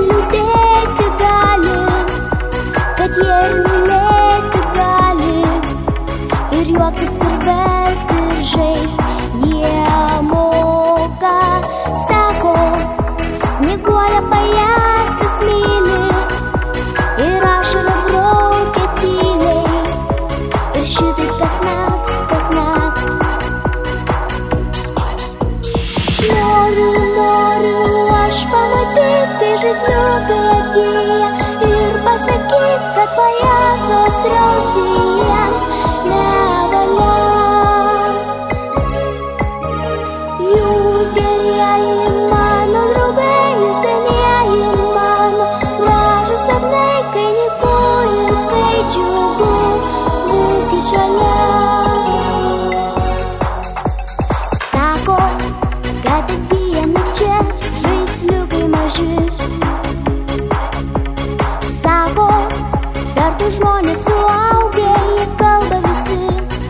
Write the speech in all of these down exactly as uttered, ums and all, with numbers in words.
liūdėti gali, kad jie ir mylėti gali, ir juoktis ir verkti ir žaist. Jie moka, sako, snieguolė pajacas myli, ir ašarą braukia tyliai, ir šitaip kasnakt, kasnakt. Noriu, noriu aš pamatyt, kai žaisliukai atgyja, ir pasakyt, kad pajaco skriausti jiems nevalia. Jūs gerieji mano draugai, jūs senieji mano, gražūs sapnai, kai nyku ir kai džiugu, būkit šalia. Sako, kad atgyja nakčia žaisliukai maži. Sako, kartu žmonės suaugę, jie kalba visi.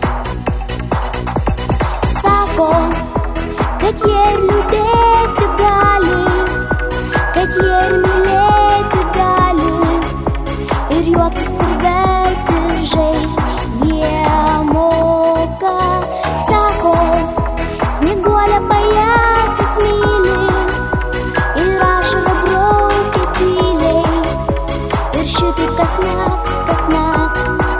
Sako, kad jie ir liūdėti gali, kad jie ir mylėti gali, ir juoktis ir verkti ir žaist. Jie moka, sako, snieguolė pajacas myli, ir ašarą braukia tyliai, ir šitaip kasnakt, kasnakt.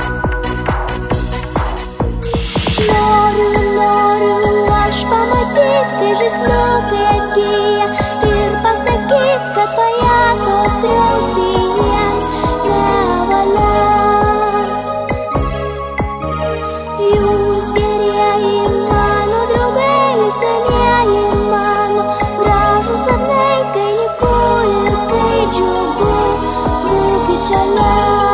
Noriu, noriu aš pamatyt, kai žaisliukai atgyja, ir pasakyt, kad pajaco skriausti jiems nevalia. Jūs gerieji mano draugai, jūs senieji mano, gražūs sapnai, kai nyku ir kai džiugu, būkit šalia.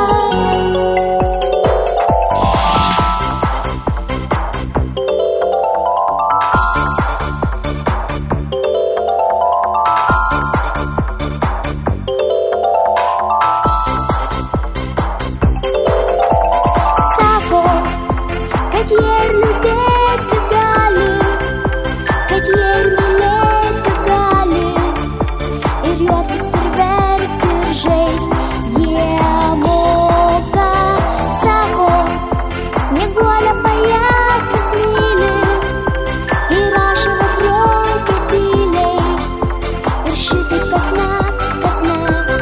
Sako, kad jie ir liūdėti gali, kad jie ir mylėti gali, ir juoktis ir verkti ir žaist. Jie moka, sako, snieguolė pajacas myli, ir ašarą braukia tyliai, ir šitaip kasnakt, kasnakt.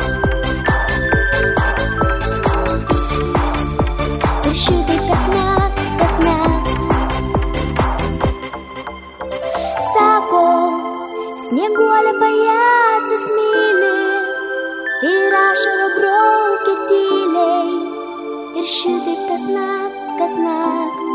Ir šitaip kasnakt, kasnakt. Sako, snieguolė pajacas myli, ir ašarą braukia tyliai, ir šitaip kasnakt, kasnakt.